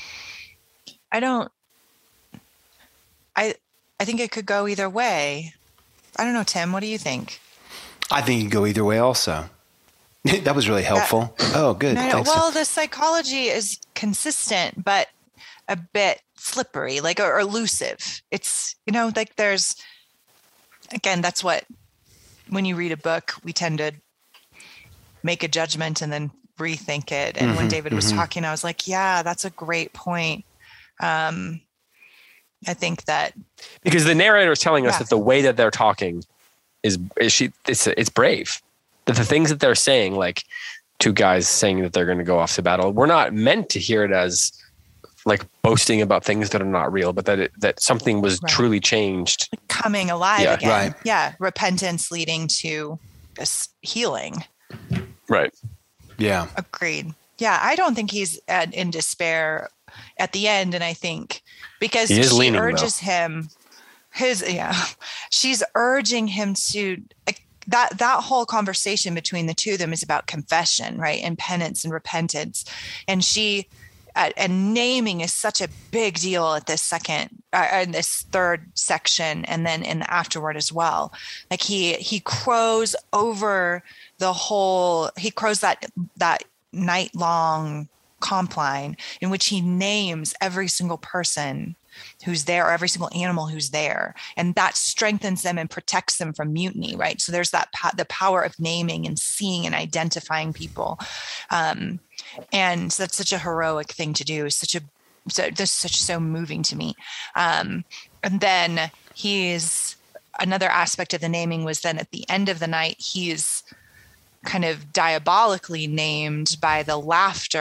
think it could go either way. I don't know, Tim, what do you think? I think it could go either way also. That was really helpful. Good. No, well, the psychology is consistent, but a bit slippery, like, or elusive. It's, like there's, again, that's what, when you read a book, we tend to make a judgment and then rethink it. And when David was talking, I was like, yeah, that's a great point. I think that because the narrator is telling us that the way that they're talking it's brave. That the things that they're saying, like two guys saying that they're going to go off to battle, we're not meant to hear it as like boasting about things that are not real, but that something was truly changed, like coming alive again. Right. Yeah, repentance leading to this healing. Right. Yeah. Agreed. Yeah, I don't think he's in despair at the end, and I think because she urges him, she's urging him to that whole conversation between the two of them is about confession, right, and penance and repentance, and she. And naming is such a big deal at this in this third section, and then in the afterward as well. Like he crows over the whole. He crows that night long compline in which he names every single person who's there, or every single animal who's there, and that strengthens them and protects them from mutiny. Right. So there's that the power of naming and seeing and identifying people. And that's such a heroic thing to do. So moving to me. And then another aspect of the naming was then at the end of the night, he's kind of diabolically named by the laughter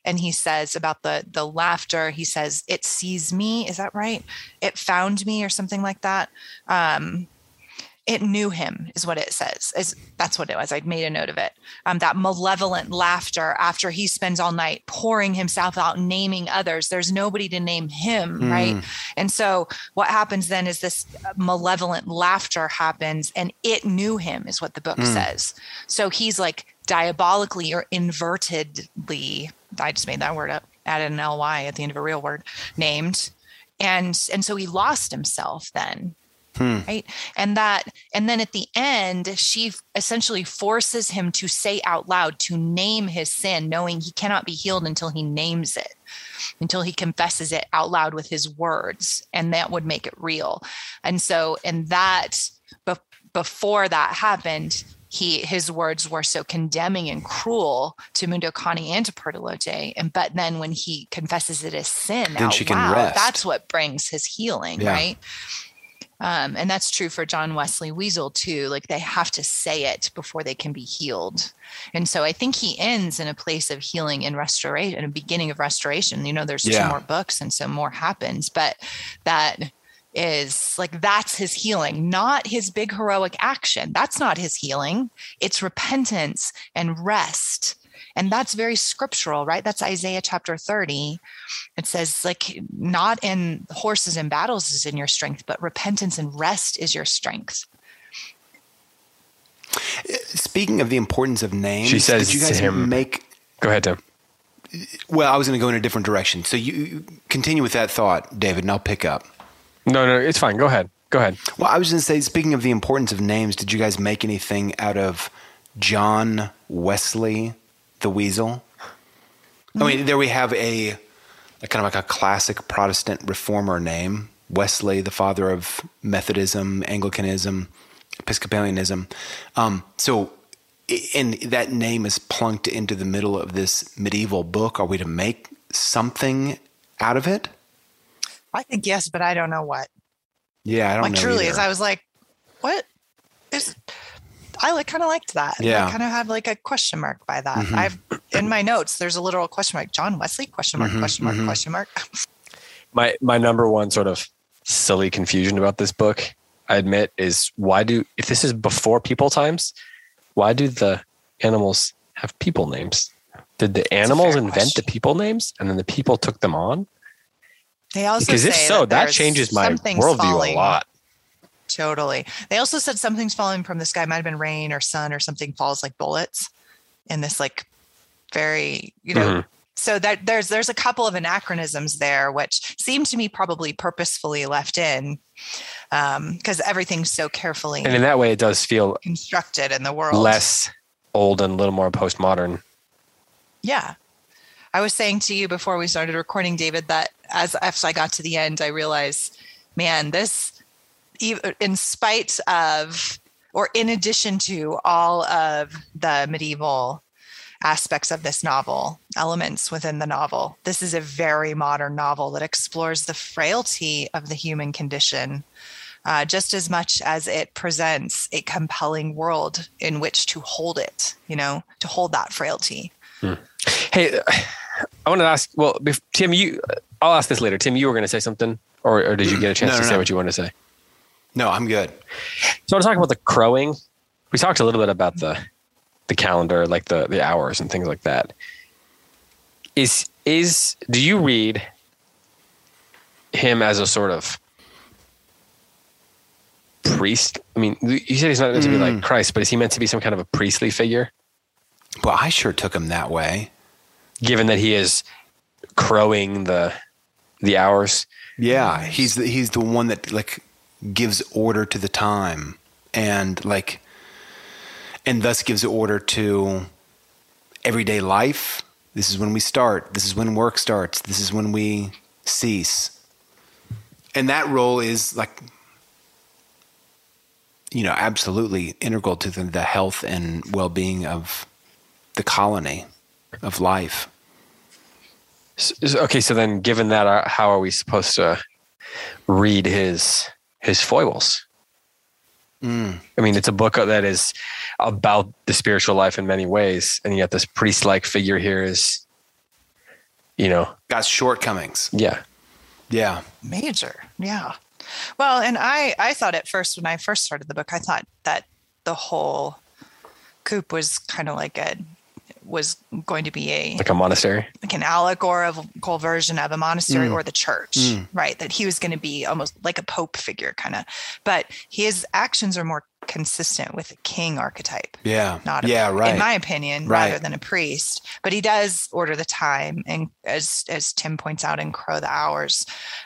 And he says about the laughter, he says, it sees me. Is that right? It found me or something like that. It knew him is what it says. That's what it was. I'd made a note of it. That malevolent laughter after he spends all night pouring himself out, naming others. There's nobody to name him, right? And so what happens then is this malevolent laughter happens, and it knew him is what the book says. So he's like diabolically or invertedly, I just made that word up, added an ly at the end of a real word, named. And so he lost himself then. Right. And then at the end, she essentially forces him to say out loud, to name his sin, knowing he cannot be healed until he names it, until he confesses it out loud with his words. And that would make it real. And so, before that happened, his words were so condemning and cruel to Mundokani and to Pertolote. But then when he confesses it as sin then out she can loud, rest. that's what brings his healing, right? And that's true for John Wesley Weasel too. Like they have to say it before they can be healed. And so I think he ends in a place of healing and restoration, a beginning of restoration. There's 2 more books, and so more happens, but that is like, that's his healing, not his big heroic action. That's not his healing. It's repentance and rest. And that's very scriptural, right? That's Isaiah chapter 30. It says, like, not in horses and battles is in your strength, but repentance and rest is your strength. Speaking of the importance of names, she says did you guys to him, go ahead, Tim. Well, I was going to go in a different direction. So you continue with that thought, David, and I'll pick up. No, it's fine. Go ahead. Well, I was going to say, speaking of the importance of names, did you guys make anything out of John Wesley the Weasel? I mean, there we have a kind of like a classic Protestant reformer name, Wesley, the father of Methodism, Anglicanism, Episcopalianism. So that name is plunked into the middle of this medieval book. Are we to make something out of it? I think yes, but I don't know what. Yeah, I don't know. Truly, either. as I was like, what is... I kind of liked that. Yeah. I kind of had like a question mark by that. I've in my notes, there's a literal question mark. John Wesley, question mark, question mark, question mark. My number one sort of silly confusion about this book, I admit, is if this is before people times, why do the animals have people names? Did the animals invent the people names and then the people took them on? They also because if so, that changes my worldview a lot. Totally. They also said something's falling from the sky. Might have been rain or sun or something falls like bullets in this like very, so that there's a couple of anachronisms there, which seem to me probably purposefully left in because everything's so carefully. And in that way, it does feel constructed in the world. Less old and a little more postmodern. Yeah. I was saying to you before we started recording, David, that as I got to the end, I realized, man, this, in spite of, or in addition to all of the medieval aspects of this novel, elements within the novel, this is a very modern novel that explores the frailty of the human condition, just as much as it presents a compelling world in which to hold it, to hold that frailty. Hey, I want to ask, Tim, I'll ask this later. Tim, you were going to say something, or did you get a chance to say what you want to say? No, I'm good. So I want to talk about the crowing. We talked a little bit about the calendar, like the hours and things like that. Do you read him as a sort of priest? I mean, you said he's not meant to be like Christ, but is he meant to be some kind of a priestly figure? Well, I sure took him that way. Given that he is crowing the hours. Yeah, he's the one that like gives order to the time and thus gives order to everyday life. This is when we start. This is when work starts. This is when we cease. And that role is like, absolutely integral to the health and well-being of the colony of life. Okay, so then given that, how are we supposed to read his foibles? I mean, it's a book that is about the spiritual life in many ways, and yet this priest-like figure here is got shortcomings. Yeah. Yeah. Major. Yeah. Well, and I thought at first, when I first started the book, I thought that the whole coop was kind of was going to be like a monastery, like an allegorical version of a monastery or the church, right? That he was going to be almost like a pope figure kind of, but his actions are more consistent with a king archetype. Yeah. Right. In my opinion, rather than a priest, but he does order the time. And as Tim points out, and crow the hours.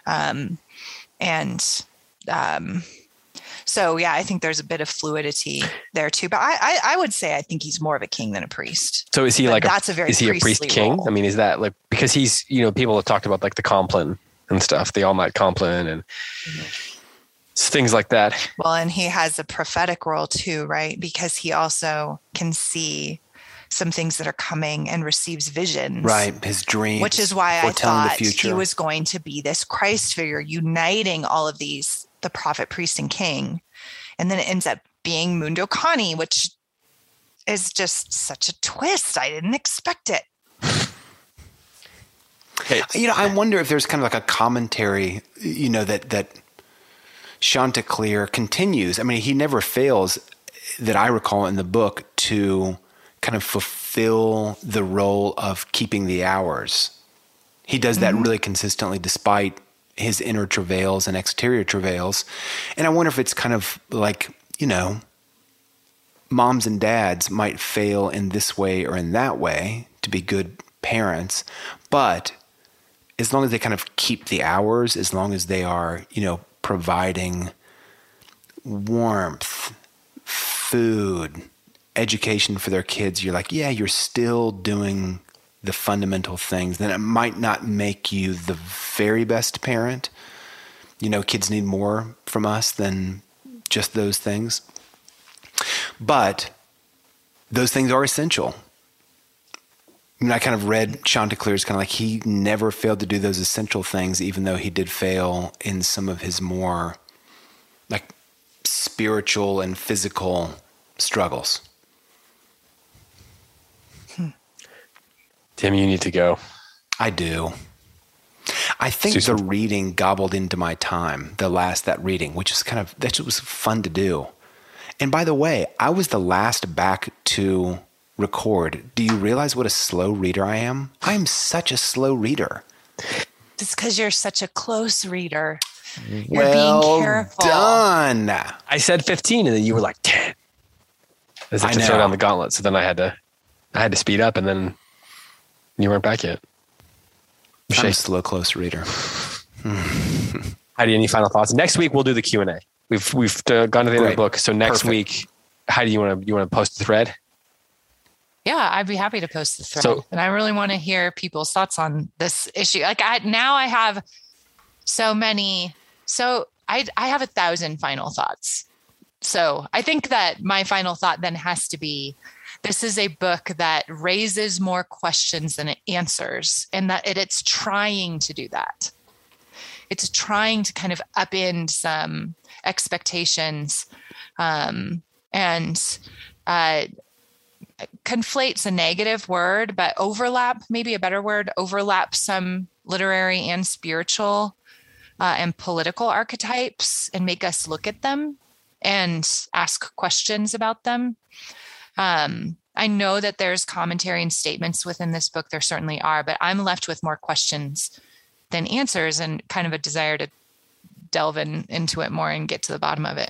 So yeah, I think there's a bit of fluidity there too. But I would say I think he's more of a king than a priest. So is he but is he a priest king? Role. I mean, is that like, because he's, people have talked about like the Compline and stuff, the all-night Compline and things like that. Well, and he has a prophetic role too, right? Because he also can see some things that are coming and receives visions. Right. His dreams. Which is why I thought he was going to be this Christ figure uniting all of these, the prophet, priest, and king. And then it ends up being Mundo Kani, which is just such a twist. I didn't expect it. I wonder if there's kind of like a commentary, that Chanticleer continues. I mean, he never fails, that I recall in the book, to kind of fulfill the role of keeping the hours. He does that really consistently despite his inner travails and exterior travails. And I wonder if it's kind of like, moms and dads might fail in this way or in that way to be good parents, but as long as they kind of keep the hours, as long as they are, providing warmth, food, education for their kids, you're like, yeah, you're still doing the fundamental things. Then it might not make you the very best parent. Kids need more from us than just those things. But those things are essential. I mean, I kind of read Chanticleer's kind of like he never failed to do those essential things, even though he did fail in some of his more like spiritual and physical struggles. Tim, you need to go. I do. I think the reading gobbled into my time, that reading, which is that was fun to do. And by the way, I was the last back to record. Do you realize what a slow reader I am? I am such a slow reader. It's because you're such a close reader. You're well being careful. Done. I said 15 and then you were like 10. As if to throw down the gauntlet. So then I had to speed up and then you weren't back yet. I'm a slow, close reader. Heidi, any final thoughts? Next week we'll do the Q&A. We've gone to the end of the book. So next week, Heidi, you want to post the thread? Yeah, I'd be happy to post the thread. And I really want to hear people's thoughts on this issue. Like I have so many. So I have 1,000 final thoughts. So I think that my final thought then has to be, this is a book that raises more questions than it answers, and that it's trying to do that. It's trying to kind of upend some expectations and conflates a negative word, but overlap, maybe a better word, overlap some literary and spiritual and political archetypes and make us look at them and ask questions about them. I know that there's commentary and statements within this book. There certainly are, but I'm left with more questions than answers and kind of a desire to delve into it more and get to the bottom of it.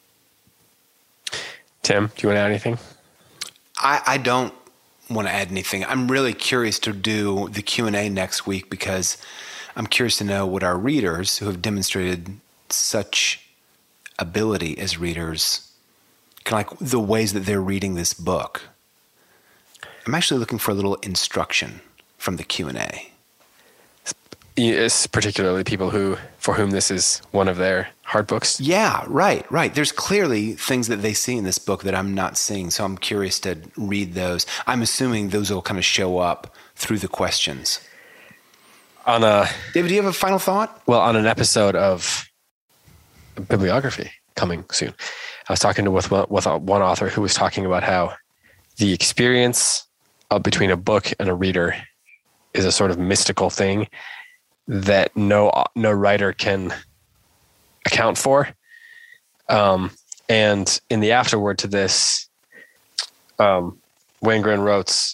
Tim, do you want to add anything? I don't want to add anything. I'm really curious to do the Q&A next week because I'm curious to know what our readers who have demonstrated such ability as readers, kind of like the ways that they're reading this book. I'm actually looking for a little instruction from the Q&A. Yes, particularly people for whom this is one of their hard books. Yeah, right. There's clearly things that they see in this book that I'm not seeing, so I'm curious to read those. I'm assuming those will kind of show up through the questions. David, do you have a final thought? Well, on an episode of Bibliography coming soon, I was talking with one author who was talking about how the experience between a book and a reader is a sort of mystical thing that no writer can account for. And in the afterword to this, Wangren wrote,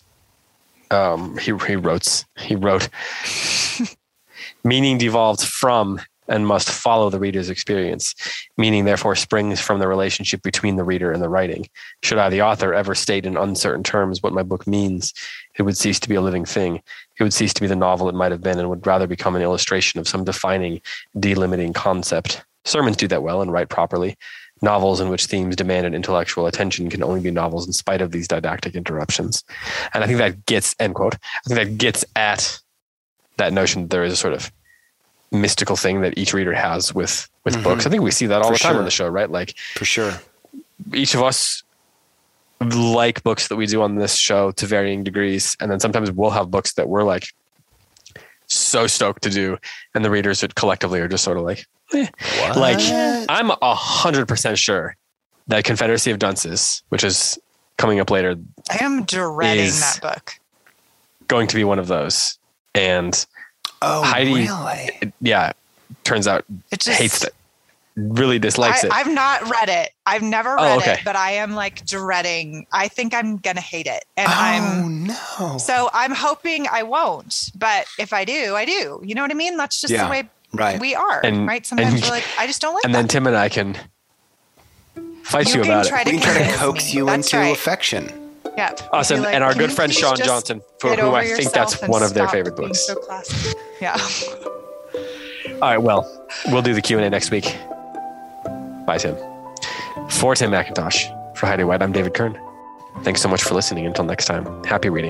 he wrote, meaning devolved from and must follow the reader's experience. Meaning therefore springs from the relationship between the reader and the writing. Should I, the author, ever state in uncertain terms what my book means, it would cease to be a living thing. It would cease to be the novel it might have been and would rather become an illustration of some defining, delimiting concept. Sermons do that well and write properly. Novels in which themes demand an intellectual attention can only be novels in spite of these didactic interruptions. And I think that gets, end quote, I think that gets at that notion that there is a sort of mystical thing that each reader has with books. I think we see that all the time on the show, right? Like, for sure. Each of us like books that we do on this show to varying degrees. And then sometimes we'll have books that we're like so stoked to do. And the readers collectively are just sort of like, like I'm 100% sure that Confederacy of Dunces, which is coming up later, I am dreading that book. Going to be one of those. And Heidi, really? Turns out hates it. Really dislikes it. I've not read it. I've never read it, but I am like dreading. I think I'm going to hate it. And So I'm hoping I won't. But if I do, I do. You know what I mean? That's just the way we are. Right? Sometimes we're like, I just don't like and that. then Tim and I can fight you about it. We can try to coax you into affection. Yeah. Awesome. Like, and our good friend Sean Johnson, who I think that's one of their favorite books. So classic. Yeah. All right. Well, we'll do the Q&A next week. Bye, Tim. For Tim McIntosh, for Heidi White, I'm David Kern. Thanks so much for listening. Until next time, happy reading.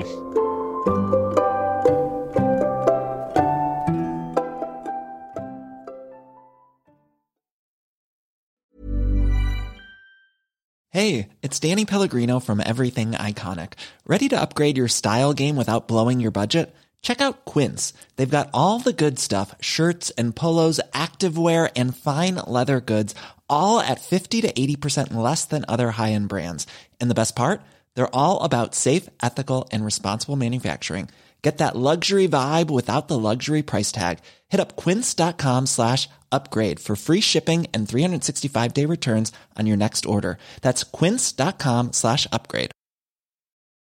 Hey, it's Danny Pellegrino from Everything Iconic. Ready to upgrade your style game without blowing your budget? Check out Quince. They've got all the good stuff, shirts and polos, activewear, and fine leather goods, all at 50 to 80% less than other high-end brands. And the best part? They're all about safe, ethical, and responsible manufacturing. Get that luxury vibe without the luxury price tag. Hit up quince.com/upgrade for free shipping and 365-day returns on your next order. That's quince.com/upgrade.